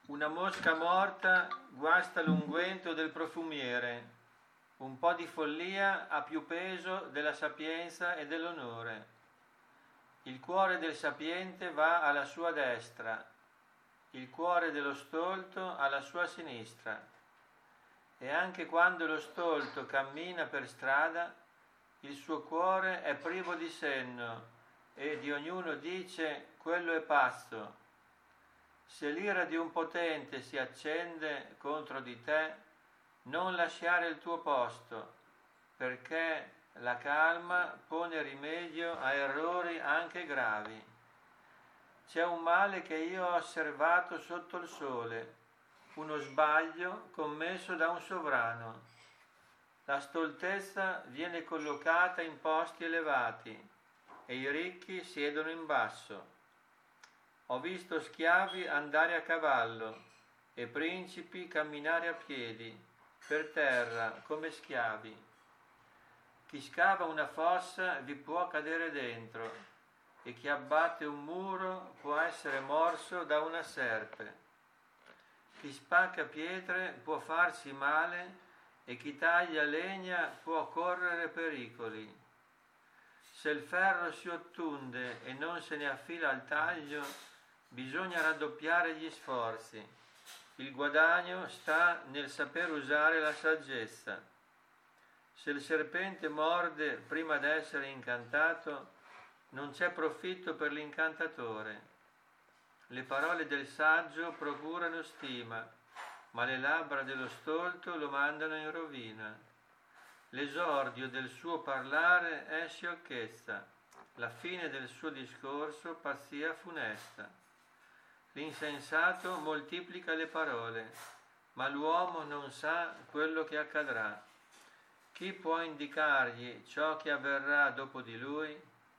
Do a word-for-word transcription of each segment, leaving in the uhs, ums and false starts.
Una mosca morta guasta l'unguento del profumiere. Un po' di follia ha più peso della sapienza e dell'onore. Il cuore del sapiente va alla sua destra, il cuore dello stolto alla sua sinistra. E anche quando lo stolto cammina per strada, il suo cuore è privo di senno e di ognuno dice: quello è pazzo. Se l'ira di un potente si accende contro di te, non lasciare il tuo posto, perché la calma pone rimedio a errori anche gravi. C'è un male che io ho osservato sotto il sole, uno sbaglio commesso da un sovrano. La stoltezza viene collocata in posti elevati e i ricchi siedono in basso. Ho visto schiavi andare a cavallo e principi camminare a piedi, per terra, come schiavi. Chi scava una fossa vi può cadere dentro, e chi abbatte un muro può essere morso da una serpe. Chi spacca pietre può farsi male, e chi taglia legna può correre pericoli. Se il ferro si ottunde e non se ne affila al taglio, bisogna raddoppiare gli sforzi. Il guadagno sta nel saper usare la saggezza. Se il serpente morde prima d'essere incantato, non c'è profitto per l'incantatore. Le parole del saggio procurano stima, ma le labbra dello stolto lo mandano in rovina. L'esordio del suo parlare è sciocchezza, la fine del suo discorso pazzia funesta. L'insensato moltiplica le parole, ma l'uomo non sa quello che accadrà. Chi può indicargli ciò che avverrà dopo di lui?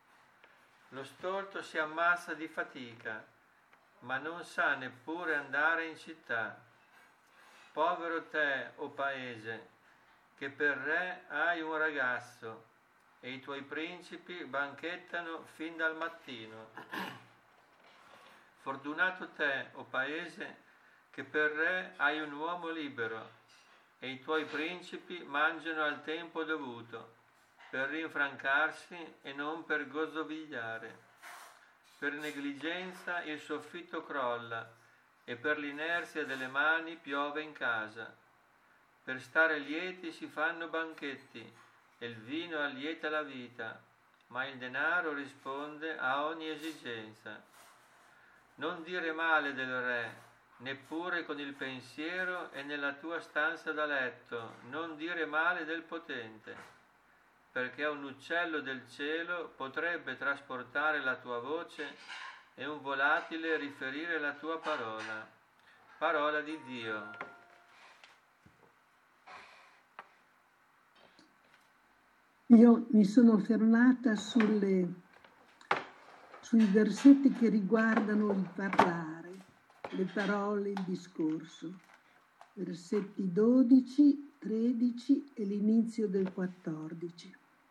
Lo stolto si ammazza di fatica, ma non sa neppure andare in città. Povero te, o paese, che per re hai un ragazzo, e i tuoi principi banchettano fin dal mattino. Fortunato te, o paese, che per re hai un uomo libero, e i tuoi principi mangiano al tempo dovuto, per rinfrancarsi e non per gozzovigliare. Per negligenza il soffitto crolla, e per l'inerzia delle mani piove in casa. Per stare lieti si fanno banchetti, e il vino allieta la vita, ma il denaro risponde a ogni esigenza. Non dire male del re, neppure con il pensiero e nella tua stanza da letto, non dire male del potente, perché un uccello del cielo potrebbe trasportare la tua voce e un volatile riferire la tua parola. Parola di Dio. Io mi sono fermata sulle sui versetti che riguardano il parlare, le parole, il discorso. Versetti dodici, tredici e l'inizio del quattordici,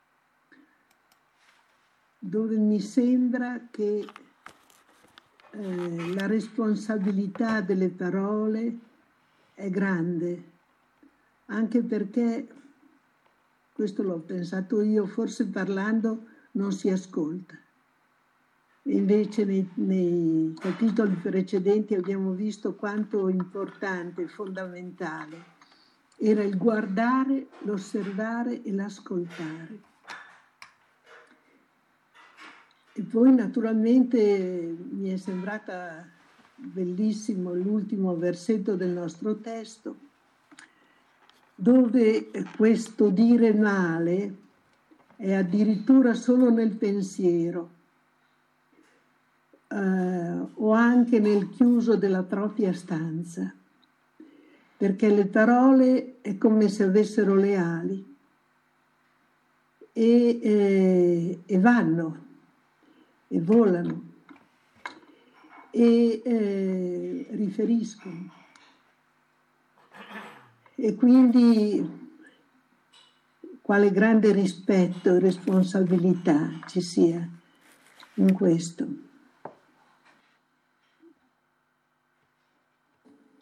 dove mi sembra che eh, la responsabilità delle parole è grande, anche perché, questo l'ho pensato io, forse parlando non si ascolta. Invece nei, nei capitoli precedenti abbiamo visto quanto importante e fondamentale era il guardare, l'osservare e l'ascoltare. E poi naturalmente mi è sembrata bellissimo l'ultimo versetto del nostro testo, dove questo dire male è addirittura solo nel pensiero, Uh, o anche nel chiuso della propria stanza, perché le parole è come se avessero le ali e, eh, e vanno e volano e eh, riferiscono, e quindi quale grande rispetto e responsabilità ci sia in questo.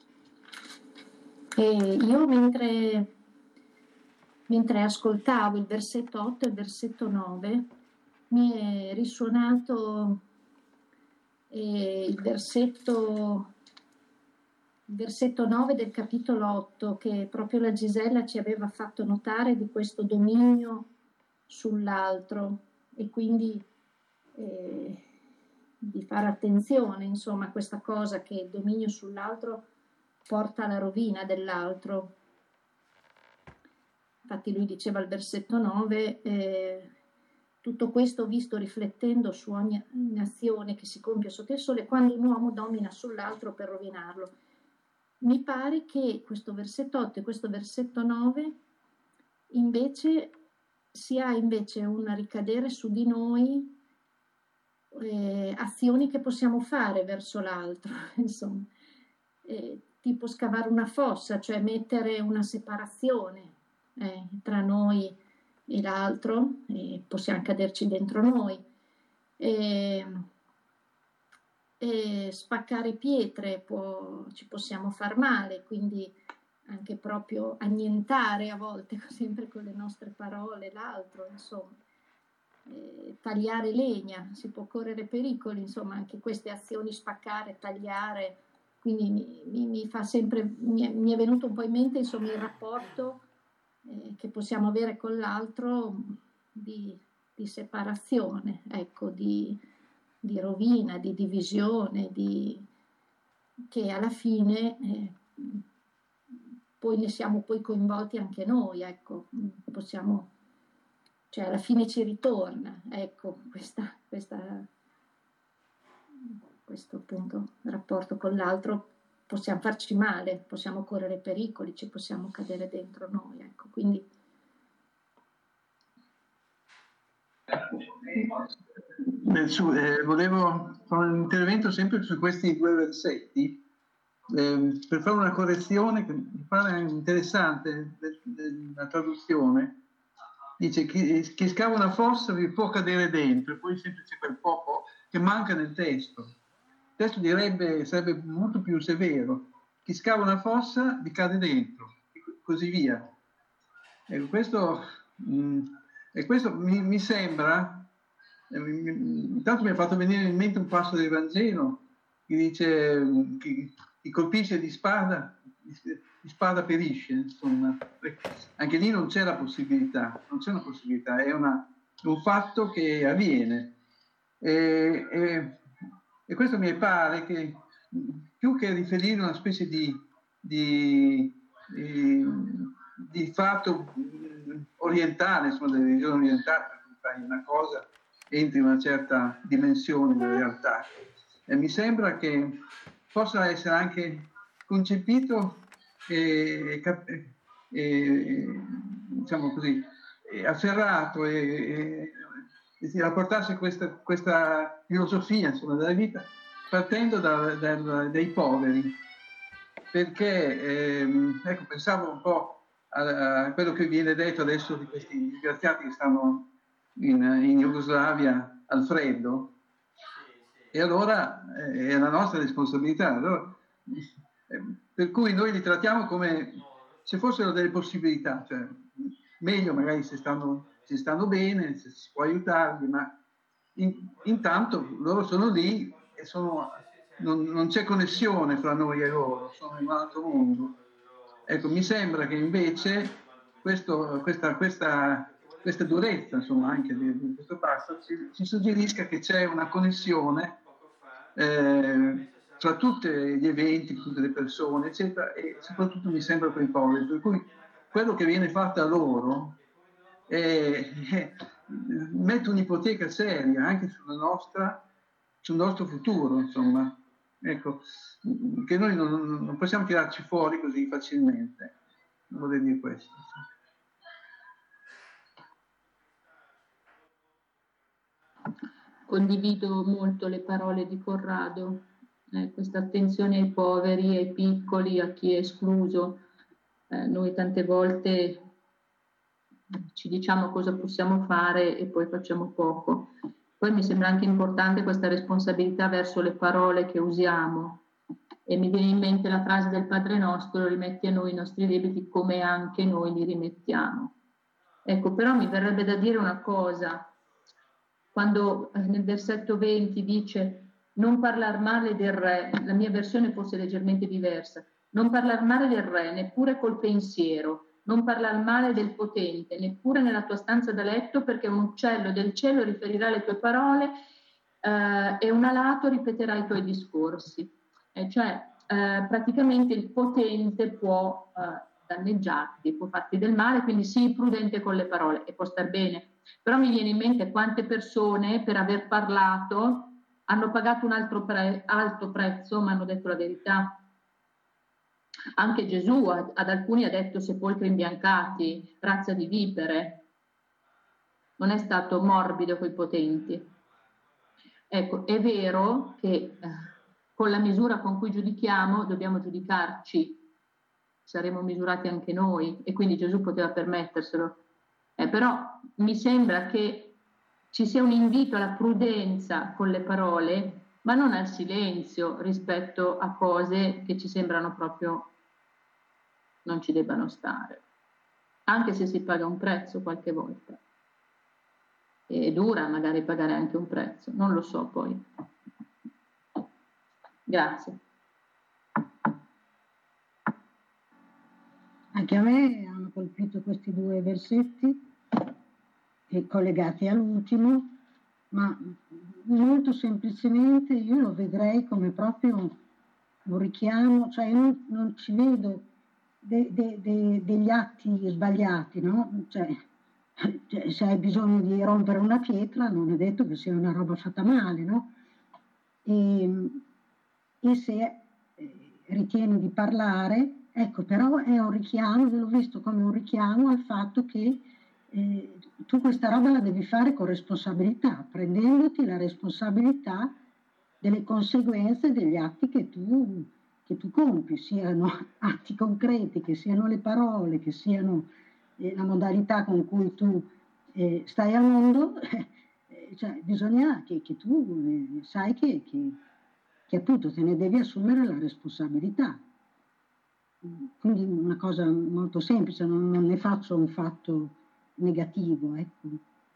E io mentre, mentre ascoltavo il versetto otto e il versetto nove mi è risuonato eh, il versetto, il versetto nove del capitolo otto, che proprio la Gisella ci aveva fatto notare di questo dominio sull'altro, e quindi eh, di fare attenzione, insomma, a questa cosa, che il dominio sull'altro porta alla rovina dell'altro. Infatti lui diceva al versetto nove, eh, tutto questo visto riflettendo su ogni azione che si compie sotto il sole, quando un uomo domina sull'altro per rovinarlo. Mi pare che questo versetto otto e questo versetto nove invece sia invece un ricadere su di noi eh, azioni che possiamo fare verso l'altro, insomma, eh, tipo scavare una fossa, cioè mettere una separazione eh, tra noi e l'altro, e possiamo caderci dentro noi, e, e spaccare pietre, può, ci possiamo far male, quindi anche proprio annientare a volte, sempre con le nostre parole, l'altro, insomma. Eh, tagliare legna, si può correre pericoli, insomma, anche queste azioni, spaccare, tagliare, quindi mi, mi, mi fa sempre, mi è, mi è venuto un po' in mente, insomma, il rapporto eh, che possiamo avere con l'altro di, di separazione, ecco, di, di rovina, di divisione, di, che alla fine eh, poi ne siamo poi coinvolti anche noi, ecco, possiamo, cioè alla fine ci ritorna, ecco, questa, questa, questo appunto rapporto con l'altro, possiamo farci male, possiamo correre pericoli, ci possiamo cadere dentro noi, ecco, quindi Nel su, eh, volevo fare un intervento sempre su questi due versetti eh, per fare una correzione che mi pare interessante della traduzione. Dice chi, chi scava una fossa vi può cadere dentro, e poi sempre c'è quel poco che manca nel testo. Il testo direbbe, sarebbe molto più severo: chi scava una fossa vi cade dentro, e così via. Ecco, questo, mh, e questo mi, mi sembra, eh, mi, intanto mi ha fatto venire in mente un passo del Vangelo che dice mh, chi, chi colpisce di spada, di spada perisce, insomma. Anche lì non c'è la possibilità, non c'è una possibilità, è una, un fatto che avviene. E, e, e questo mi pare che, più che riferire una specie di, di, di, di fatto orientale, insomma, delle religioni orientali, per cui fai una cosa, entri in una certa dimensione della realtà. E mi sembra che possa essere anche concepito e, e diciamo così, afferrato e, e, e rapportarsi questa, questa filosofia, insomma, della vita, partendo da, da, dai poveri, perché ehm, ecco, pensavo un po' a, a quello che viene detto adesso di questi disgraziati che stanno in, in Jugoslavia al freddo, e allora eh, è la nostra responsabilità. Allora, eh, per cui noi li trattiamo come se fossero delle possibilità, cioè meglio magari se stanno, se stanno bene, se si può aiutarli, ma in, intanto loro sono lì e sono, non, non c'è connessione fra noi e loro, sono in un altro mondo. Ecco, mi sembra che invece questo, questa, questa, questa durezza, insomma, anche di, di questo passo ci, ci suggerisca che c'è una connessione eh, tra tutti gli eventi, tutte le persone, eccetera, e soprattutto mi sembra per i poveri, per cui quello che viene fatto a loro è, è, mette un'ipoteca seria anche sulla nostra, sul nostro futuro, insomma, ecco, che noi non, non possiamo tirarci fuori così facilmente. Vorrei dire questo. Condivido molto le parole di Corrado, eh, questa attenzione ai poveri, ai piccoli, a chi è escluso. Eh, noi tante volte ci diciamo cosa possiamo fare e poi facciamo poco. Poi mi sembra anche importante questa responsabilità verso le parole che usiamo, E mi viene in mente la frase del Padre Nostro: rimetti a noi i nostri debiti come anche noi li rimettiamo. Ecco, però mi verrebbe da dire una cosa, quando nel versetto venti dice non parlar male del re, la mia versione forse è leggermente diversa, non parlar male del re neppure col pensiero, non parlar male del potente, neppure nella tua stanza da letto, perché un uccello del cielo riferirà le tue parole eh, e un alato ripeterà i tuoi discorsi. E cioè eh, praticamente il potente può eh, danneggiarti, può farti del male, quindi sii prudente con le parole e può star bene. Però mi viene in mente quante persone per aver parlato hanno pagato un altro pre- alto prezzo, ma hanno detto la verità. Anche Gesù ad, ad alcuni ha detto sepolcri imbiancati, razza di vipere. Non è stato morbido coi potenti. Ecco, è vero che eh, con la misura con cui giudichiamo dobbiamo giudicarci, saremo misurati anche noi, e quindi Gesù poteva permetterselo. Eh, però mi sembra che ci sia un invito alla prudenza con le parole, ma non al silenzio rispetto a cose che ci sembrano proprio non ci debbano stare, anche se si paga un prezzo qualche volta. È dura magari pagare anche un prezzo, non lo so poi. Grazie. Anche a me hanno colpito questi due versetti collegati all'ultimo, ma molto semplicemente io lo vedrei come proprio un richiamo, cioè io non, non ci vedo de, de, de, degli atti sbagliati, no? Cioè, cioè, se hai bisogno di rompere una pietra non è detto che sia una roba fatta male, no? E, e se eh, ritieni di parlare, ecco, però è un richiamo, io l'ho visto come un richiamo al fatto che eh, tu questa roba la devi fare con responsabilità, prendendoti la responsabilità delle conseguenze degli atti che tu, che tu compi, siano atti concreti, che siano le parole, che siano eh, la modalità con cui tu eh, stai al mondo, eh, cioè bisogna che, che tu eh, sai che, che, che appunto te ne devi assumere la responsabilità. Quindi una cosa molto semplice, non, non ne faccio un fatto negativo, ecco.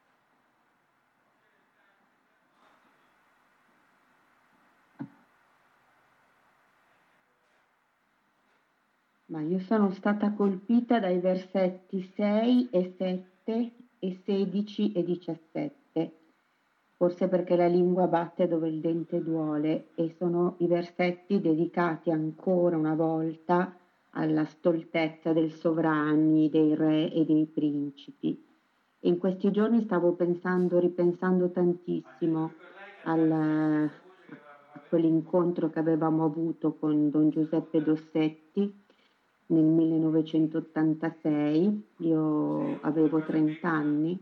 Ma io sono stata colpita dai versetti sei e sette e sedici e diciassette, forse perché la lingua batte dove il dente duole, e sono i versetti dedicati ancora una volta alla stoltezza dei sovrani, dei re e dei principi. E in questi giorni stavo pensando, ripensando tantissimo al, a quell'incontro che avevamo avuto con Don Giuseppe Dossetti nel millenovecentottantasei. Io avevo trenta anni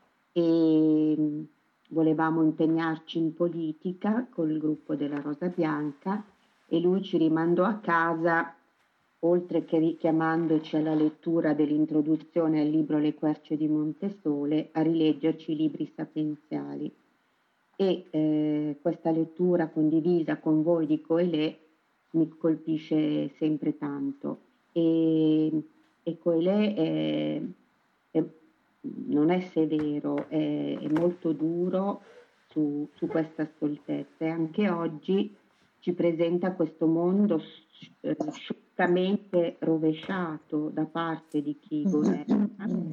e volevamo impegnarci in politica col gruppo della Rosa Bianca, e lui ci rimandò a casa, oltre che richiamandoci alla lettura dell'introduzione al libro Le querce di Montesole, a rileggerci i libri sapienziali. E eh, questa lettura condivisa con voi di Coelè mi colpisce sempre tanto. E, e Coelè è, è, non è severo, è, è molto duro su, su questa stoltezza, e anche oggi ci presenta questo mondo scioccamente rovesciato da parte di chi governa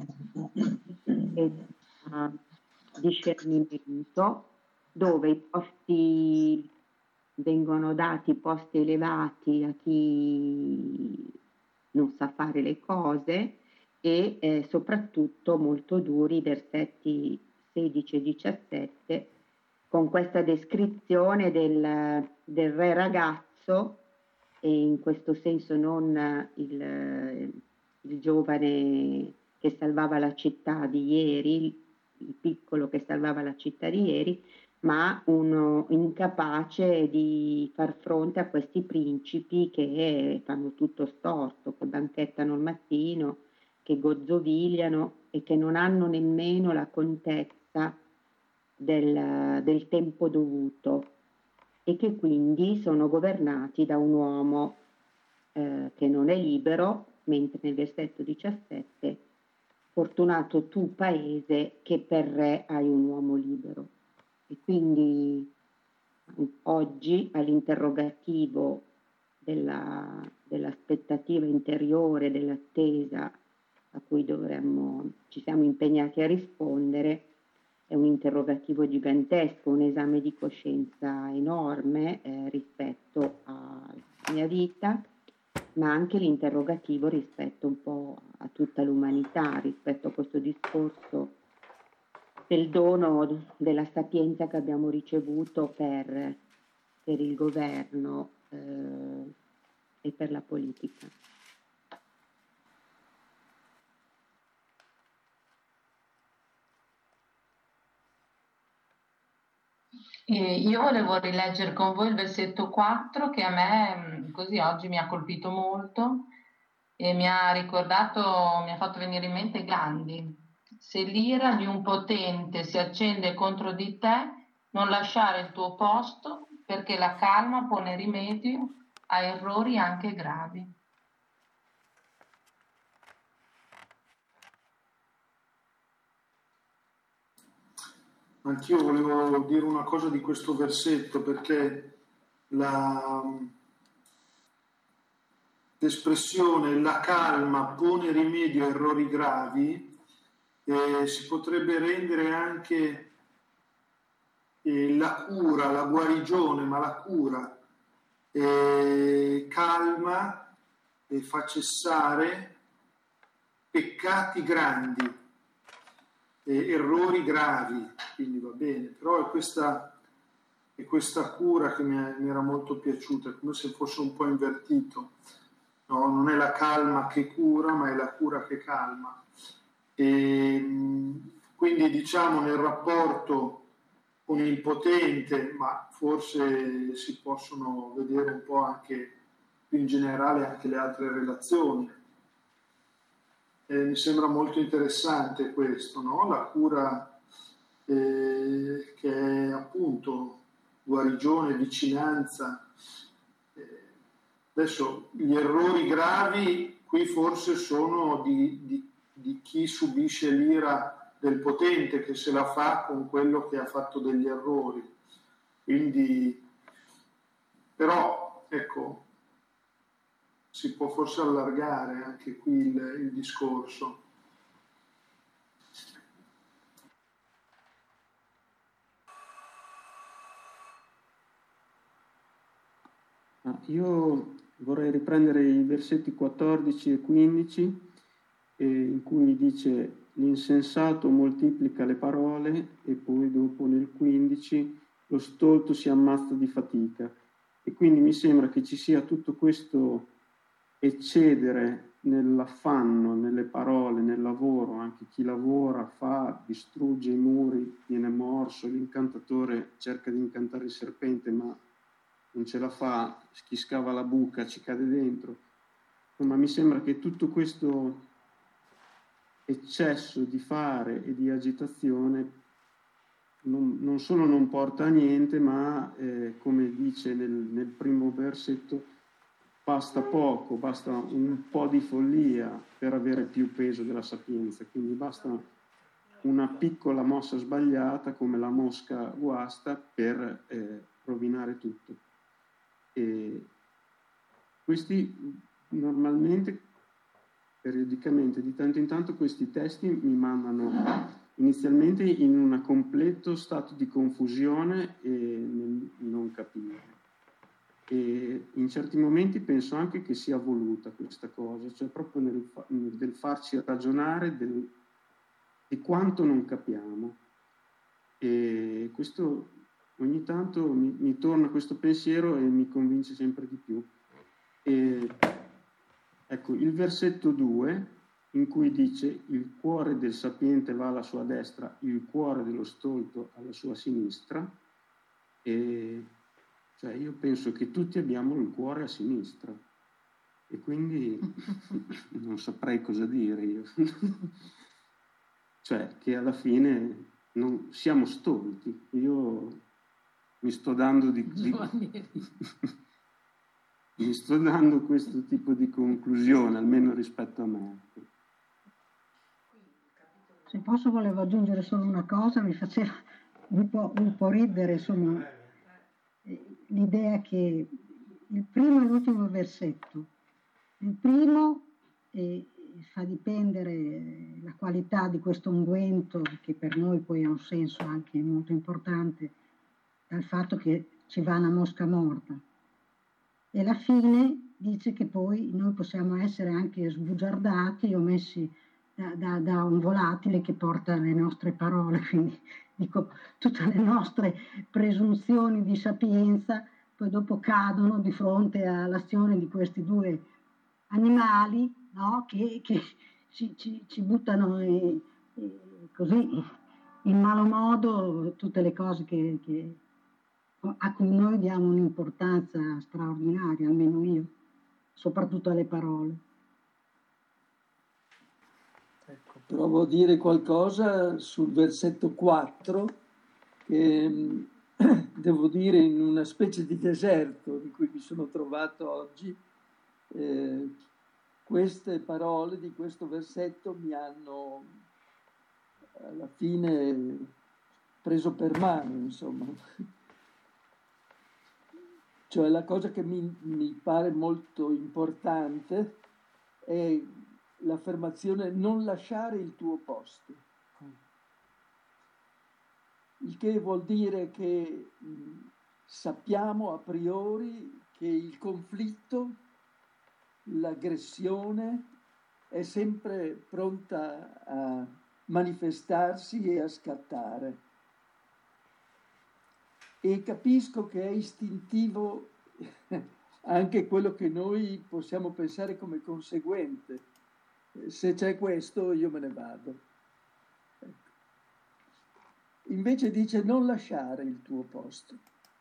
e da discernimento, dove i posti vengono dati, posti elevati a chi non sa fare le cose, e eh, soprattutto molto duri i versetti sedici e diciassette, con questa descrizione del, del re ragazzo, e in questo senso non il, il giovane che salvava la città di ieri, il piccolo che salvava la città di ieri, ma uno incapace di far fronte a questi principi che fanno tutto storto, che banchettano al mattino, che gozzovigliano e che non hanno nemmeno la contezza del, del tempo dovuto. e che quindi sono governati da un uomo eh, che non è libero, mentre nel versetto diciassette, fortunato tu paese che per re hai un uomo libero. E quindi oggi all'interrogativo della, dell'aspettativa interiore, dell'attesa a cui dovremmo, ci siamo impegnati a rispondere, è un interrogativo gigantesco, un esame di coscienza enorme eh, rispetto alla mia vita, ma anche l'interrogativo rispetto un po' a tutta l'umanità, rispetto a questo discorso del dono della sapienza che abbiamo ricevuto per, per il governo eh, e per la politica. E io volevo rileggere con voi il versetto quattro che a me così oggi mi ha colpito molto e mi ha ricordato, mi ha fatto venire in mente Gandhi. Se l'ira di un potente si accende contro di te, non lasciare il tuo posto perché la calma pone rimedio a errori anche gravi. Anch'io volevo dire una cosa di questo versetto, perché la, l'espressione la calma pone rimedio a errori gravi eh, si potrebbe rendere anche eh, la cura, la guarigione, ma la cura eh, calma e fa cessare peccati grandi, eh, errori gravi, quindi va bene, però è questa, è questa cura che mi, è, mi era molto piaciuta, come se fosse un po' invertito, no, non è la calma che cura, ma è la cura che calma. E, quindi diciamo nel rapporto con il potente, ma forse si possono vedere un po' anche più in generale anche le altre relazioni. Eh, mi sembra molto interessante questo, no? La cura eh, che è appunto guarigione, vicinanza. Eh, adesso gli errori gravi qui forse sono di, di, di chi subisce l'ira del potente, che se la fa con quello che ha fatto degli errori. Quindi, però, ecco, si può forse allargare anche qui il, il discorso. Io vorrei riprendere i versetti quattordici e quindici eh, in cui dice l'insensato moltiplica le parole e poi dopo nel quindici lo stolto si ammazza di fatica. E quindi mi sembra che ci sia tutto questo eccedere nell'affanno, nelle parole, nel lavoro. Anche chi lavora fa, distrugge i muri, viene morso, l'incantatore cerca di incantare il serpente ma non ce la fa, chi scava la buca ci cade dentro. Ma mi sembra che tutto questo eccesso di fare e di agitazione non, non solo non porta a niente, ma eh, come dice nel, nel primo versetto, basta poco, basta un po' di follia per avere più peso della sapienza, quindi basta una piccola mossa sbagliata come la mosca guasta per eh, rovinare tutto. E questi normalmente, periodicamente, di tanto in tanto, questi testi mi mandano inizialmente in un completo stato di confusione e nel non capire. E in certi momenti penso anche che sia voluta questa cosa, cioè proprio nel, nel farci ragionare del, di quanto non capiamo. E questo ogni tanto mi, mi torna questo pensiero e mi convince sempre di più. E, ecco, il versetto due, in cui dice il cuore del sapiente va alla sua destra, il cuore dello stolto alla sua sinistra, e cioè io penso che tutti abbiamo il cuore a sinistra e quindi non saprei cosa dire io. Cioè che alla fine non, siamo stolti. Io mi sto dando di, di mi sto dando questo tipo di conclusione, almeno rispetto a me. Se posso, volevo aggiungere solo una cosa, mi faceva un po', un po' ridere, insomma, l'idea che il primo e l'ultimo versetto, il primo eh, fa dipendere la qualità di questo unguento, che per noi poi ha un senso anche molto importante, dal fatto che ci va una mosca morta. E la fine dice che poi noi possiamo essere anche sbugiardati o messi da, da, da un volatile che porta le nostre parole, quindi dico, tutte le nostre presunzioni di sapienza poi dopo cadono di fronte all'azione di questi due animali, no? che, che ci, ci, ci buttano eh, eh, così in malo modo tutte le cose che, che, a cui noi diamo un'importanza straordinaria, almeno io, soprattutto alle parole. Ecco, provo a dire qualcosa sul versetto quattro, che devo dire in una specie di deserto in cui mi sono trovato oggi. Eh, queste parole di questo versetto mi hanno alla fine preso per mano, insomma. Cioè la cosa che mi, mi pare molto importante è l'affermazione non lasciare il tuo posto. Il che vuol dire che mh, sappiamo a priori che il conflitto, l'aggressione è sempre pronta a manifestarsi e a scattare. E capisco che è istintivo anche quello che noi possiamo pensare come conseguente. Se c'è questo, io me ne vado. Ecco. Invece dice non lasciare il tuo posto,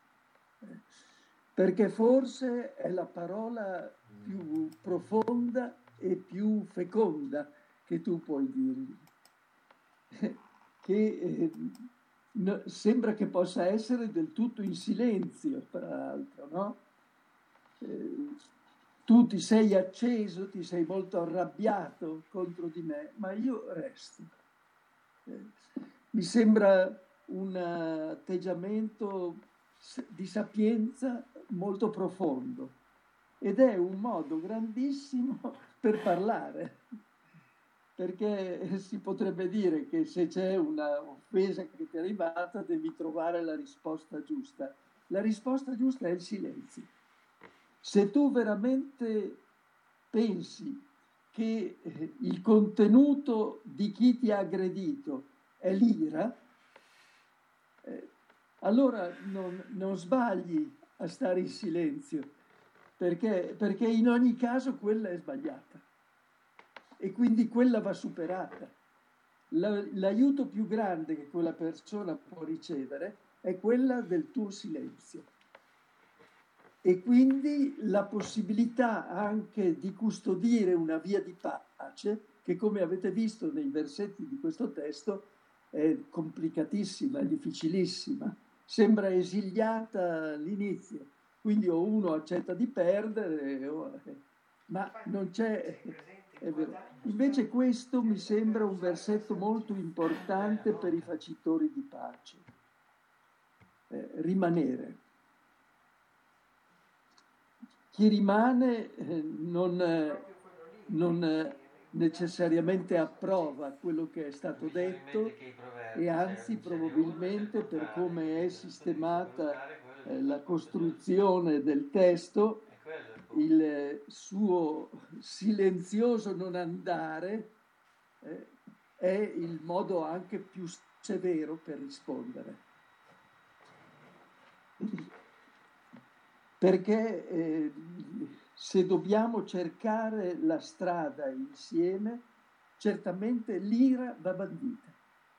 perché forse è la parola più profonda e più feconda che tu puoi dirgli. Che eh, no, sembra che possa essere del tutto in silenzio, tra l'altro, no? Eh, tu ti sei acceso, ti sei molto arrabbiato contro di me, ma io resto. Eh, mi sembra un atteggiamento di sapienza molto profondo ed è un modo grandissimo per parlare, perché si potrebbe dire che se c'è una offesa che ti è arrivata devi trovare la risposta giusta. La risposta giusta è il silenzio. Se tu veramente pensi che il contenuto di chi ti ha aggredito è l'ira, eh, allora non, non sbagli a stare in silenzio, perché, perché in ogni caso quella è sbagliata e quindi quella va superata. La, l'aiuto più grande che quella persona può ricevere è quella del tuo silenzio. E quindi la possibilità anche di custodire una via di pace, che come avete visto nei versetti di questo testo è complicatissima, è difficilissima, sembra esiliata all'inizio, quindi o uno accetta di perdere, o, ma non c'è... È vero. Invece questo mi sembra un versetto molto importante per i facitori di pace. Eh, rimanere. Chi rimane eh, non, eh, non eh, necessariamente approva quello che è stato detto e anzi probabilmente per come è sistemata eh, la costruzione del testo, il eh, suo silenzioso non andare eh, è il modo anche più severo per rispondere. Perché eh, se dobbiamo cercare la strada insieme, certamente l'ira va bandita.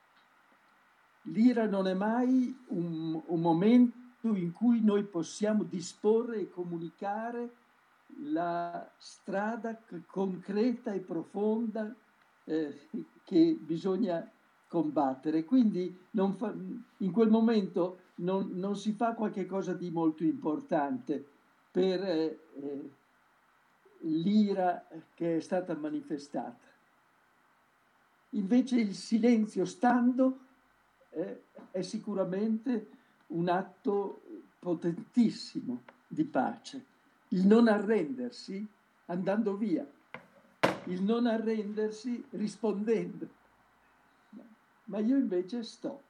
L'ira non è mai un, un momento in cui noi possiamo disporre e comunicare la strada concreta e profonda eh, che bisogna combattere, quindi non fa, in quel momento non, non si fa qualche cosa di molto importante per eh, eh, l'ira che è stata manifestata. Invece il silenzio stando eh, è sicuramente un atto potentissimo di pace. Il non arrendersi andando via, il non arrendersi rispondendo. Ma io invece sto.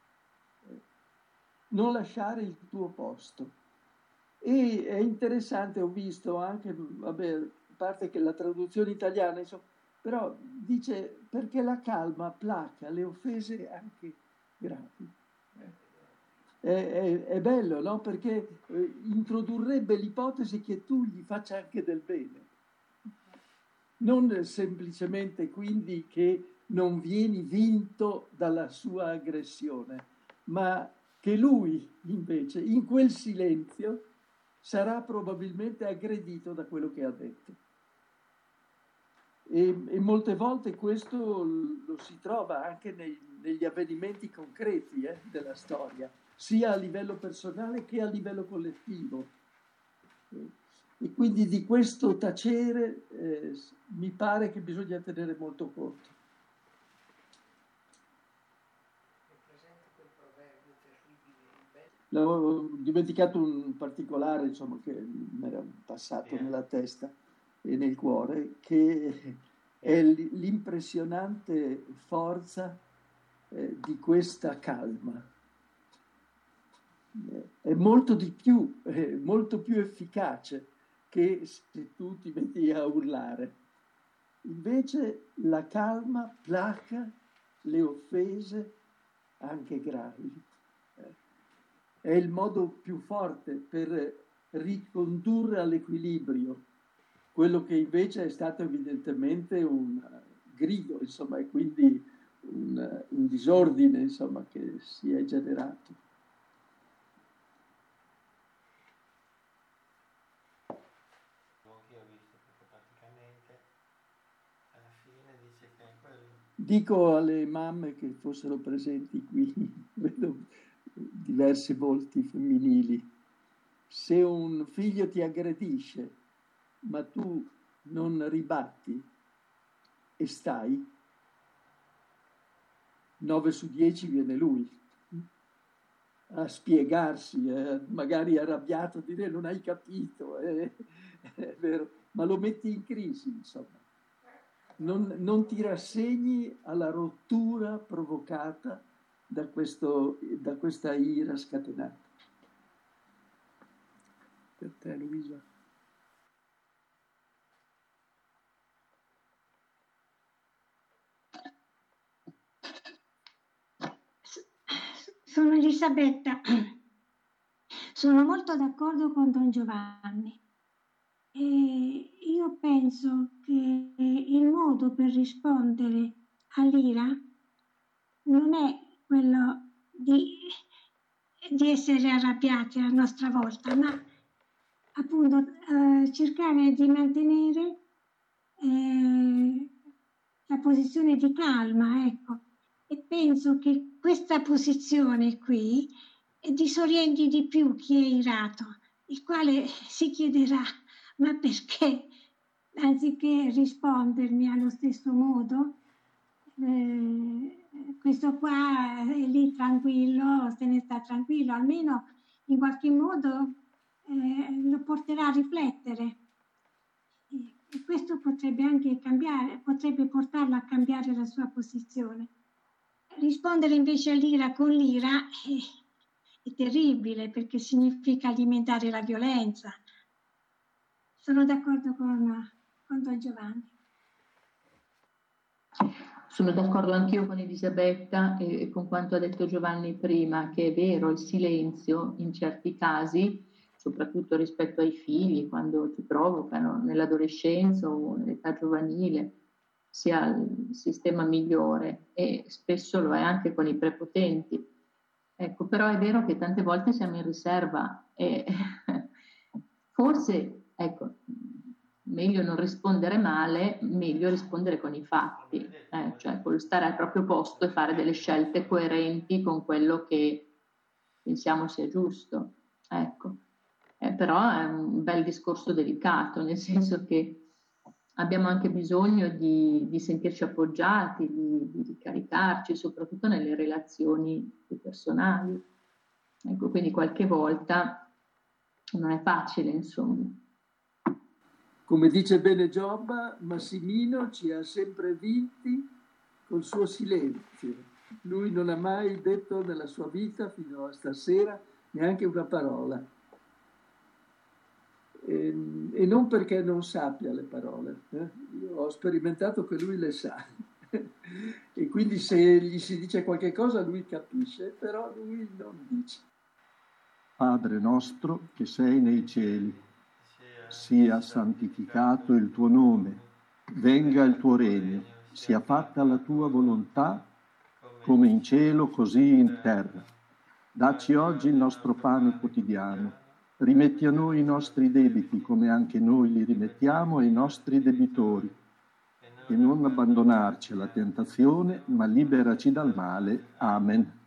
Non lasciare il tuo posto. E è interessante, ho visto anche, vabbè, a parte che la traduzione italiana, insomma, però dice perché la calma placa le offese anche gravi. È, è, è bello, no? Perché eh, introdurrebbe l'ipotesi che tu gli faccia anche del bene. Non semplicemente quindi che non vieni vinto dalla sua aggressione, ma che lui invece in quel silenzio sarà probabilmente aggredito da quello che ha detto. E, e molte volte questo lo si trova anche nei, negli avvenimenti concreti eh, della storia, sia a livello personale che a livello collettivo. E quindi di questo tacere eh, mi pare che bisogna tenere molto conto. Ho dimenticato un particolare, insomma, che mi era passato nella testa e nel cuore, che è l'impressionante forza eh, di questa calma. È molto di più, è molto più efficace che se tu ti metti a urlare. Invece la calma placa le offese anche gravi. È il modo più forte per ricondurre all'equilibrio quello che invece è stato evidentemente un grido, insomma, e quindi un, un disordine, insomma, che si è generato. Dico alle mamme che fossero presenti qui, vedo diversi volti femminili, se un figlio ti aggredisce ma tu non ribatti e stai, nove su dieci viene lui a spiegarsi, eh, magari arrabbiato, a dire non hai capito, eh, è vero, ma lo metti in crisi, insomma. Non, non ti rassegni alla rottura provocata da, questo, da questa ira scatenata. Per te, Luisa. Sono Elisabetta. Sono molto d'accordo con Don Giovanni. E io penso che il modo per rispondere all'ira non è quello di, di essere arrabbiati a nostra volta, ma appunto eh, cercare di mantenere eh, la posizione di calma, ecco. E penso che questa posizione qui disorienti di più chi è irato, il quale si chiederà: ma perché, anziché rispondermi allo stesso modo, eh, questo qua è lì tranquillo, se ne sta tranquillo, almeno in qualche modo eh, lo porterà a riflettere. E, e questo potrebbe anche cambiare, potrebbe portarlo a cambiare la sua posizione. Rispondere invece all'ira con l'ira è, è terribile, perché significa alimentare la violenza. Sono d'accordo con, con Don Giovanni. Sono d'accordo anch'io con Elisabetta e, e con quanto ha detto Giovanni prima, che è vero, il silenzio in certi casi, soprattutto rispetto ai figli, quando ti provocano nell'adolescenza o nell'età giovanile, sia il sistema migliore, e spesso lo è anche con i prepotenti. Ecco, però è vero che tante volte siamo in riserva e forse, ecco, meglio non rispondere male, meglio rispondere con i fatti, eh, cioè con stare al proprio posto e fare delle scelte coerenti con quello che pensiamo sia giusto. Ecco. Eh, però è un bel discorso delicato, nel senso che abbiamo anche bisogno di, di sentirci appoggiati, di, di ricaricarci, soprattutto nelle relazioni più personali. Ecco, quindi qualche volta non è facile, insomma. Come dice bene Giobba, Massimino ci ha sempre vinti col suo silenzio. Lui non ha mai detto nella sua vita, fino a stasera, neanche una parola. E, e non perché non sappia le parole. Eh? Io ho sperimentato che lui le sa. E quindi se gli si dice qualche cosa lui capisce, però lui non dice. Padre nostro che sei nei cieli, sia santificato il tuo nome, venga il tuo regno, sia fatta la tua volontà, come in cielo così in terra. Dacci oggi il nostro pane quotidiano, rimetti a noi i nostri debiti come anche noi li rimettiamo ai nostri debitori, e non abbandonarci alla tentazione, ma liberaci dal male. Amen.